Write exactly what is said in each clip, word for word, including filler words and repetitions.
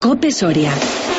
COPE Soria.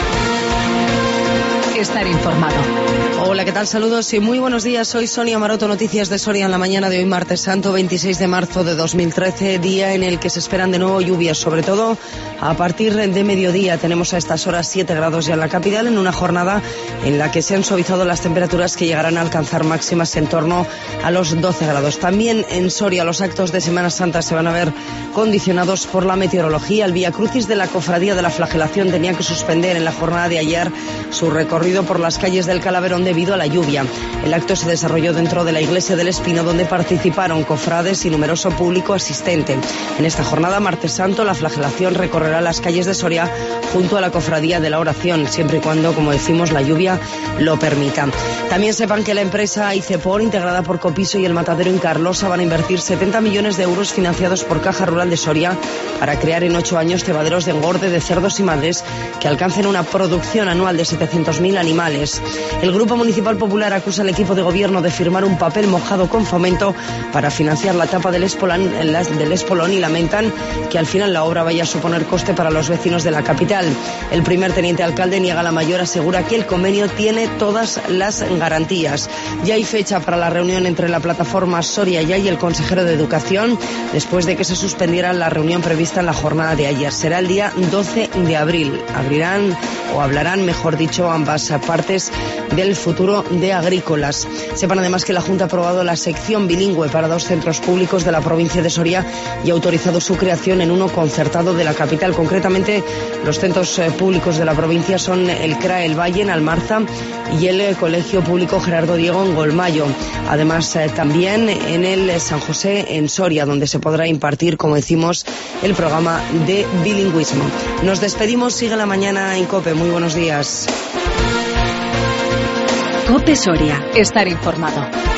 Estar informado. Hola, ¿qué tal? Saludos y muy buenos días. Soy Sonia Maroto, noticias de Soria en la mañana de hoy, martes santo, veintiséis de marzo de dos mil trece, día en el que se esperan de nuevo lluvias, sobre todo a partir de mediodía. Tenemos a estas horas siete grados ya en la capital, en una jornada en la que se han suavizado las temperaturas que llegarán a alcanzar máximas en torno a los doce grados. También en Soria los actos de Semana Santa se van a ver condicionados por la meteorología. El Vía Crucis de la Cofradía de la Flagelación tenía que suspender en la jornada de ayer su recorrido por las calles del Calaverón debido a la lluvia. El acto se desarrolló dentro de la iglesia del Espino, donde participaron cofrades y numeroso público asistente. En esta jornada, martes santo, la flagelación recorrerá las calles de Soria junto a la cofradía de la Oración, siempre y cuando, como decimos, la lluvia lo permita. También sepan que la empresa Icepor, integrada por Copiso y el Matadero en Carlosa, van a invertir setenta millones de euros financiados por Caja Rural de Soria para crear en ocho años cebaderos de engorde de cerdos y madres que alcancen una producción anual de setecientos mil animales. El Grupo Municipal Popular acusa al equipo de gobierno de firmar un papel mojado con Fomento para financiar la tapa del Espolón, del Espolón y lamentan que al final la obra vaya a suponer coste para los vecinos de la capital. El primer teniente alcalde niega la mayor, asegura que el convenio tiene todas las garantías. Ya hay fecha para la reunión entre la plataforma Soria Ya y el consejero de Educación, después de que se suspendiera la reunión prevista en la jornada de ayer. Será el día doce de abril. Abrirán o hablarán, mejor dicho, ambas partes del futuro de agrícolas. Sepan además que la Junta ha aprobado la sección bilingüe para dos centros públicos de la provincia de Soria y ha autorizado su creación en uno concertado de la capital. Concretamente, los centros públicos de la provincia son el C R A El Valle en Almarza y el Colegio Público Gerardo Diego en Golmayo. Además, eh, también en el San José en Soria, donde se podrá impartir, como decimos, el programa de bilingüismo. Nos despedimos, sigue la mañana en COPE. Muy buenos días. COPE Soria. Estar informado.